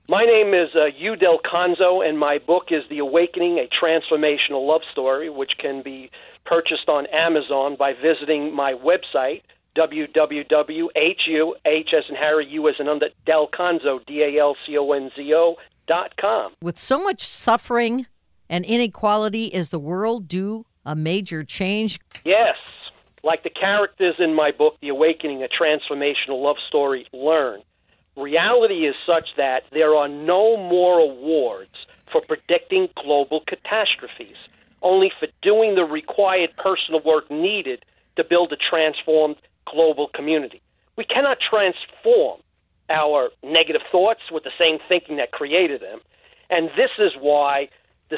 My name is Hugh Del Conzo, and my book is The Awakening, A Transformational Love Story, which can be purchased on Amazon by visiting my website, www.hu, H as in Harry, U as in under, Del Conzo, DALCONZO.com. With so much suffering and inequality, is the world due a major change? Yes. Like the characters in my book, The Awakening, A Transformational Love Story, learn. Reality is such that there are no more awards for predicting global catastrophes, only for doing the required personal work needed to build a transformed global community. We cannot transform our negative thoughts with the same thinking that created them. And this is why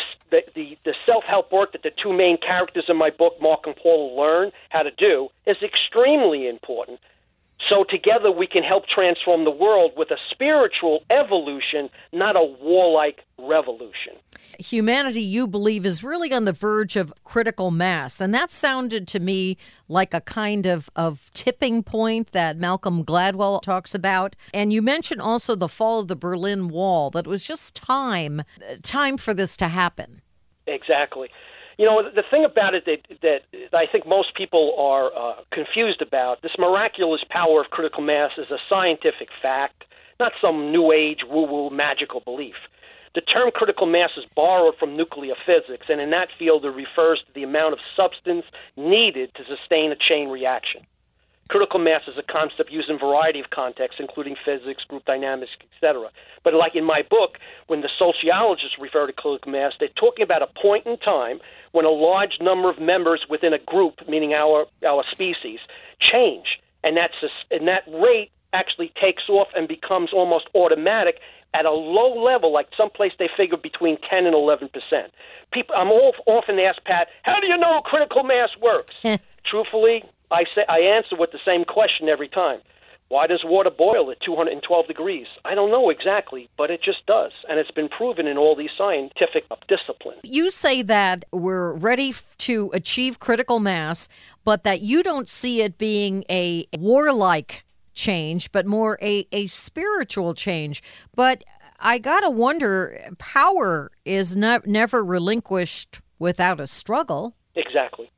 the self-help work that the two main characters in my book, Mark and Paul, learn how to do is extremely important. So together we can help transform the world with a spiritual evolution, not a warlike revolution. Humanity, you believe, is really on the verge of critical mass. And that sounded to me like a kind of tipping point that Malcolm Gladwell talks about. And you mentioned also the fall of the Berlin Wall, that it was just time for this to happen. Exactly. You know, the thing about it that I think most people are confused about, this miraculous power of critical mass is a scientific fact, not some new age woo-woo magical belief. The term critical mass is borrowed from nuclear physics, and in that field it refers to the amount of substance needed to sustain a chain reaction. Critical mass is a concept used in a variety of contexts, including physics, group dynamics, etc. But like in my book, when the sociologists refer to critical mass, they're talking about a point in time when a large number of members within a group, meaning our species, change. And that rate actually takes off and becomes almost automatic at a low level, like someplace they figure between 10 and 11%. I'm often asked, Pat, how do you know critical mass works? Truthfully, I answer with the same question every time. Why does water boil at 212 degrees? I don't know exactly, but it just does. And it's been proven in all these scientific disciplines. You say that we're ready to achieve critical mass, but that you don't see it being a warlike change, but more a spiritual change. But I got to wonder, power is never relinquished without a struggle. Exactly.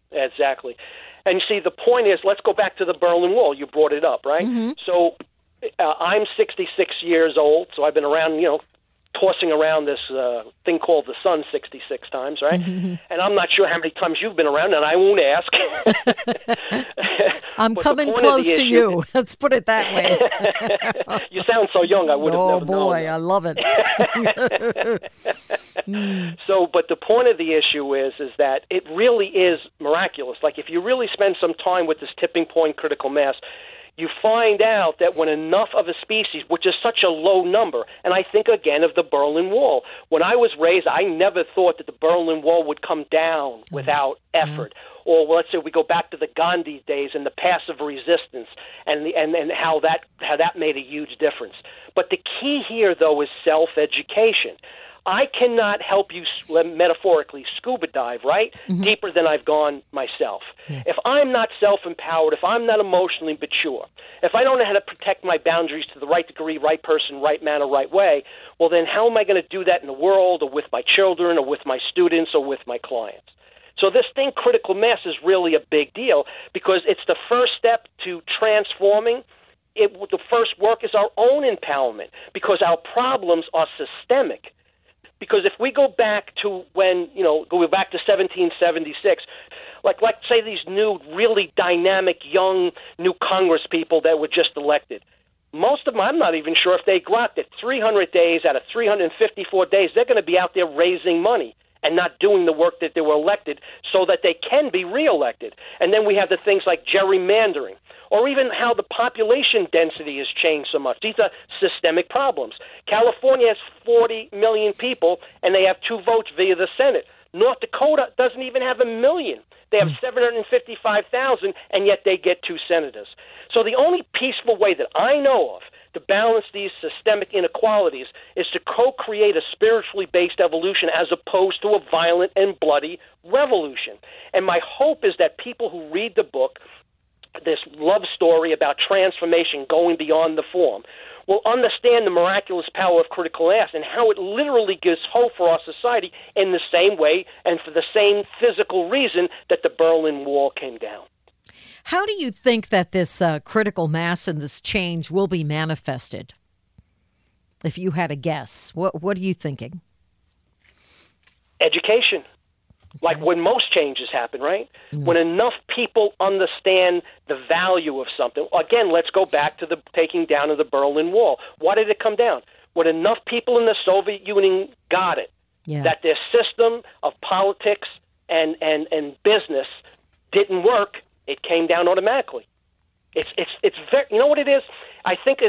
And you see, the point is, let's go back to the Berlin Wall. You brought it up, right? Mm-hmm. So I'm 66 years old, so I've been around, tossing around this thing called the sun 66 times, right? Mm-hmm. And I'm not sure how many times you've been around, and I won't ask. I'm coming close to you. Let's put it that way. You sound so young, I would have never known. Oh, boy, I love it. But the point of the issue is that it really is miraculous. Like, if you really spend some time with this tipping point critical mass, you find out that when enough of a species, which is such a low number, and I think again of the Berlin Wall. When I was raised, I never thought that the Berlin Wall would come down without effort. Or let's say we go back to the Gandhi days and the passive resistance and how that made a huge difference. But the key here, though, is self-education. I cannot help you, metaphorically, scuba dive, right? Mm-hmm. Deeper than I've gone myself. Yeah. If I'm not self-empowered, if I'm not emotionally mature, if I don't know how to protect my boundaries to the right degree, right person, right manner, right way, well, then how am I going to do that in the world or with my children or with my students or with my clients? So this thing, critical mass, is really a big deal because it's the first step to transforming. The first work is our own empowerment because our problems are systemic. Because if we go back to go back to 1776, like let's say these new, really dynamic, young, new Congress people that were just elected, most of them, I'm not even sure if they go out there 300 days out of 354 days, they're going to be out there raising money and not doing the work that they were elected so that they can be reelected. And then we have the things like gerrymandering, or even how the population density has changed so much. These are systemic problems. California has 40 million people, and they have 2 votes via the Senate. North Dakota doesn't even have 1 million. They have 755,000, and yet they get 2 senators. So the only peaceful way that I know of to balance these systemic inequalities is to co-create a spiritually based evolution as opposed to a violent and bloody revolution. And my hope is that people who read the book, this love story about transformation going beyond the form, will understand the miraculous power of critical mass and how it literally gives hope for our society in the same way and for the same physical reason that the Berlin Wall came down. How do you think that this critical mass and this change will be manifested? If you had a guess, what are you thinking? Education. Like when most changes happen, right? Mm-hmm. When enough people understand the value of something. Again, let's go back to the taking down of the Berlin Wall. Why did it come down? When enough people in the Soviet Union got it, that their system of politics and business didn't work, it came down automatically. It's very, you know what it is? I think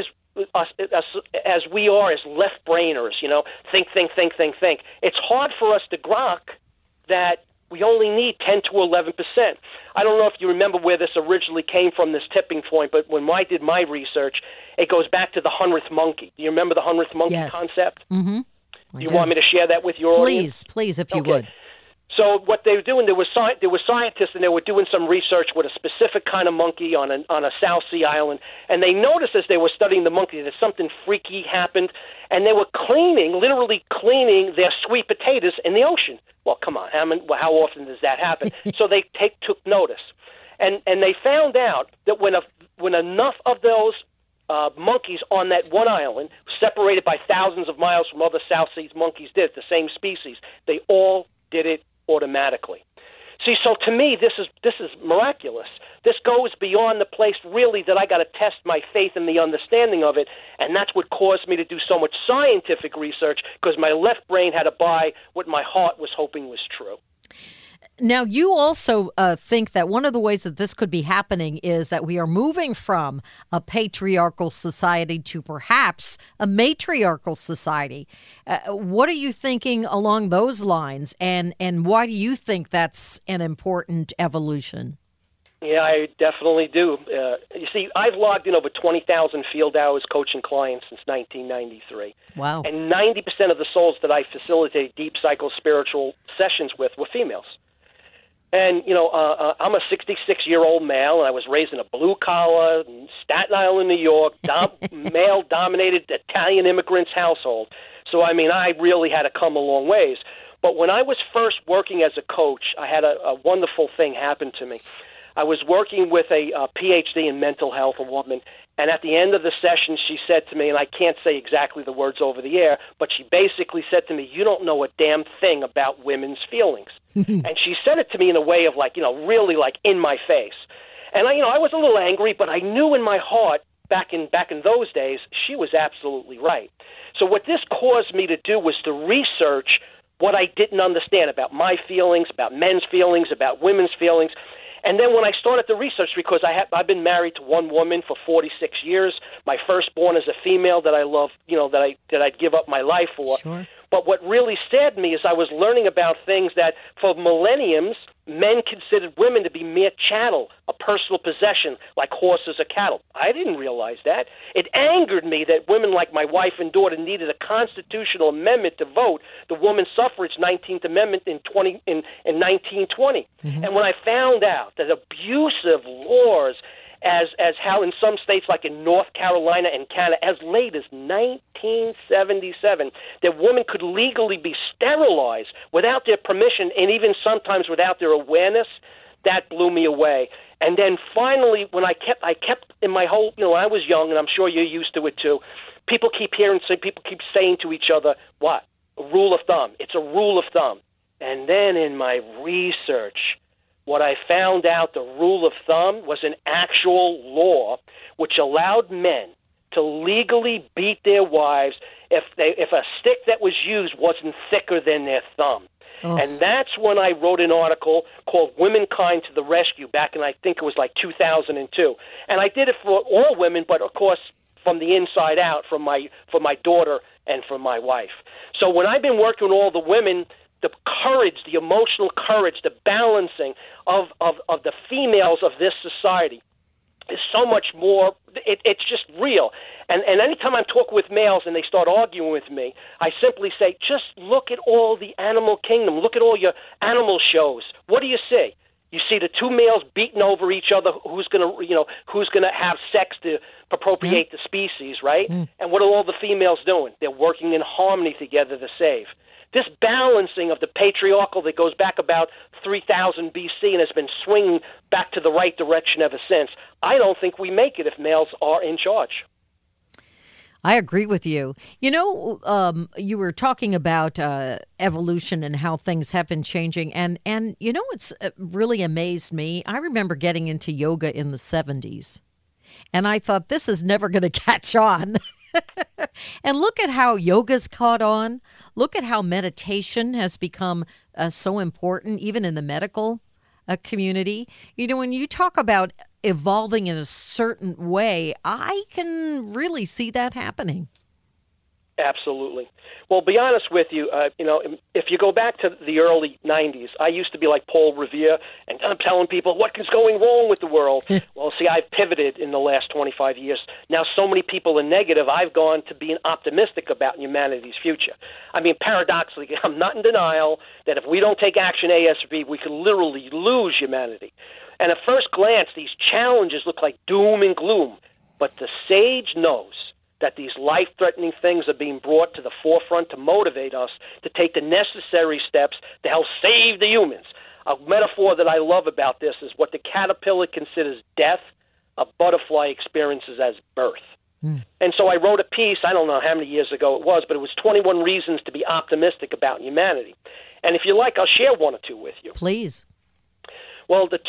as we are as left-brainers, think. It's hard for us to grok that we only need 10 to 11%. I don't know if you remember where this originally came from, this tipping point, but when I did my research, it goes back to the 100th monkey. Do you remember the 100th monkey concept? Mm-hmm. Do you want me to share that with your audience? Please, if you would. So what they were doing, there were scientists, and they were doing some research with a specific kind of monkey on a South Sea island, and they noticed as they were studying the monkey that something freaky happened, and they were literally cleaning their sweet potatoes in the ocean. Well, come on, how often does that happen? So they took notice, and they found out that when enough of those monkeys on that one island, separated by thousands of miles from other South Seas monkeys, did the same species, they all did it automatically. See, so to me, this is miraculous. This goes beyond the place, really, that I got to test my faith in the understanding of it, and that's what caused me to do so much scientific research, because my left brain had to buy what my heart was hoping was true. Now, you also think that one of the ways that this could be happening is that we are moving from a patriarchal society to perhaps a matriarchal society. What are you thinking along those lines, and why do you think that's an important evolution? Yeah, I definitely do. You see, I've logged in over 20,000 field hours coaching clients since 1993. Wow. And 90% of the souls that I facilitate deep psycho-spiritual sessions with were females. And, I'm a 66-year-old male, and I was raised in a blue-collar, Staten Island, New York, male-dominated Italian immigrants household. So, I really had to come a long ways. But when I was first working as a coach, I had a wonderful thing happen to me. I was working with a PhD in mental health, a woman, and at the end of the session, she said to me, and I can't say exactly the words over the air, but she basically said to me, "You don't know a damn thing about women's feelings." And she said it to me in a way of really in my face. And I was a little angry, but I knew in my heart back in those days, she was absolutely right. So what this caused me to do was to research what I didn't understand about my feelings, about men's feelings, about women's feelings. And then when I started the research, because I've been married to one woman for 46 years, my firstborn is a female that I love, that I'd give up my life for. Sure. But what really saddened me is I was learning about things that for millenniums, men considered women to be mere chattel, a personal possession, like horses or cattle. I didn't realize that. It angered me that women like my wife and daughter needed a constitutional amendment to vote, the Women's Suffrage 19th Amendment in 1920. Mm-hmm. And when I found out that abusive laws, as how in some states like in North Carolina and Canada, as late as 1977, that women could legally be sterilized without their permission and even sometimes without their awareness, that blew me away. And then finally, when I kept in my whole, when I was young, and I'm sure you're used to it too, people keep saying to each other, what? A rule of thumb. It's a rule of thumb. And then in my research, what I found out, the rule of thumb was an actual law which allowed men to legally beat their wives if a stick that was used wasn't thicker than their thumb. Oh. And that's when I wrote an article called Womankind to the Rescue back in, I think it was 2002. And I did it for all women, but of course from the inside out, for my daughter and for my wife. So when I've been working with all the women, the courage, the emotional courage, the balancing of the females of this society is so much more, it's just real. And anytime I talk with males and they start arguing with me, I simply say, just look at all the animal kingdom. Look at all your animal shows. What do you see? You see the two males beating over each other. Who's gonna have sex to appropriate the species, right? And what are all the females doing? They're working in harmony together to save. This balancing of the patriarchal that goes back about 3000 BC and has been swinging back to the right direction ever since. I don't think we make it if males are in charge. I agree with you. You were talking about evolution and how things have been changing. And it's really amazed me. I remember getting into yoga in the 70s, and I thought this is never going to catch on. And look at how yoga's caught on. Look at how meditation has become so important, even in the medical community. When you talk about evolving in a certain way, I can really see that happening. Absolutely. Well, be honest with you, if you go back to the early 90s, I used to be like Paul Revere, and I'm telling people what is going wrong with the world. Well, see, I've pivoted in the last 25 years. Now so many people are negative, I've gone to being optimistic about humanity's future. I mean, paradoxically, I'm not in denial that if we don't take action ASAP, we could literally lose humanity. And at first glance, these challenges look like doom and gloom, but the sage knows that these life-threatening things are being brought to the forefront to motivate us to take the necessary steps to help save the humans. A metaphor that I love about this is what the caterpillar considers death, a butterfly experiences as birth. And so I wrote a piece, I don't know how many years ago it was, but it was 21 reasons to be optimistic about humanity. And if you like, I'll share one or two with you. Please. Well, the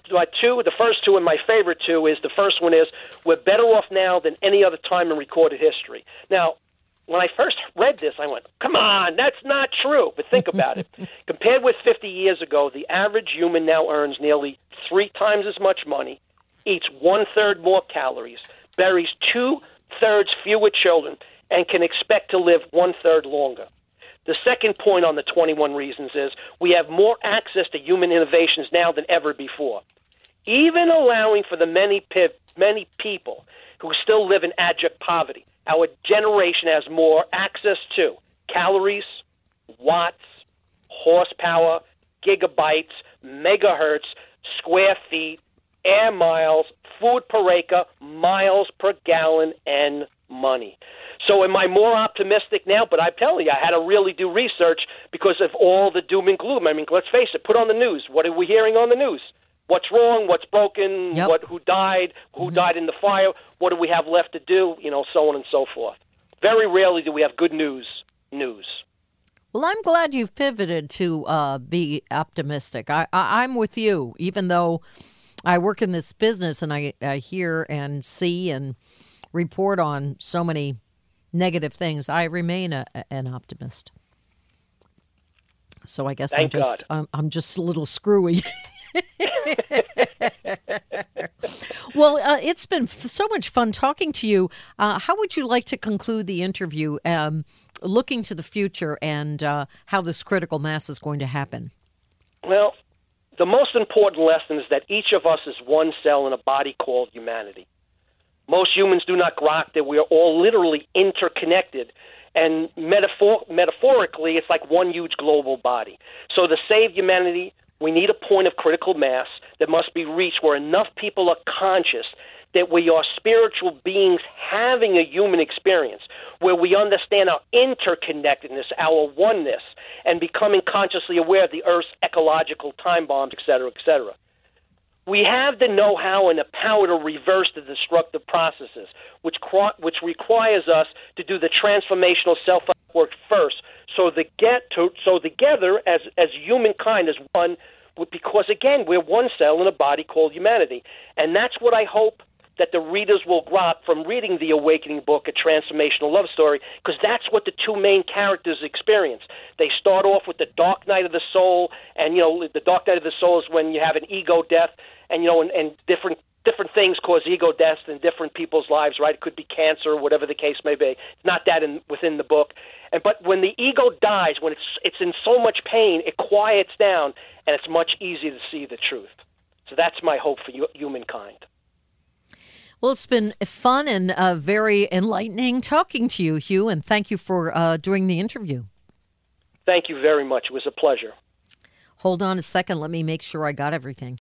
first two and my favorite two is, the first one is, we're better off now than any other time in recorded history. Now, when I first read this, I went, come on, that's not true. But think about it. Compared with 50 years ago, the average human now earns nearly 3 times as much money, eats 1/3 more calories, buries 2/3 fewer children, and can expect to live 1/3 longer. The second point on the 21 reasons is we have more access to human innovations now than ever before. Even allowing for the many people who still live in abject poverty, our generation has more access to calories, watts, horsepower, gigabytes, megahertz, square feet, air miles, food per acre, miles per gallon, and money. So am I more optimistic now? But I tell you, I had to really do research because of all the doom and gloom. I mean, let's face it, put on the news. What are we hearing on the news? What's wrong? What's broken? Yep. Who died? Who died in the fire? What do we have left to do? So on and so forth. Very rarely do we have good news. Well, I'm glad you've pivoted to be optimistic. I'm with you, even though I work in this business and I hear and see and report on so many negative things. I remain an optimist. So I guess I'm just a little screwy. Well, it's been so much fun talking to you. How would you like to conclude the interview, looking to the future and how this critical mass is going to happen? Well, the most important lesson is that each of us is one cell in a body called humanity. Most humans do not grok that we are all literally interconnected, and metaphorically, it's like one huge global body. So to save humanity, we need a point of critical mass that must be reached where enough people are conscious that we are spiritual beings having a human experience, where we understand our interconnectedness, our oneness, and becoming consciously aware of the Earth's ecological time bombs, et cetera, et cetera. We have the know-how and the power to reverse the destructive processes, which requires us to do the transformational self-work first. So together, as humankind, as one, because again, we're one cell in a body called humanity, and that's what I hope that the readers will grok from reading the Awakening book, A Transformational Love Story, because that's what the two main characters experience. They start off with the dark night of the soul, and the dark night of the soul is when you have an ego death, and different things cause ego deaths in different people's lives, right? It could be cancer or whatever the case may be. It's not that within the book. But when the ego dies, when it's in so much pain, it quiets down, and it's much easier to see the truth. So that's my hope for humankind. Well, it's been fun and very enlightening talking to you, Hugh, and thank you for doing the interview. Thank you very much. It was a pleasure. Hold on a second. Let me make sure I got everything.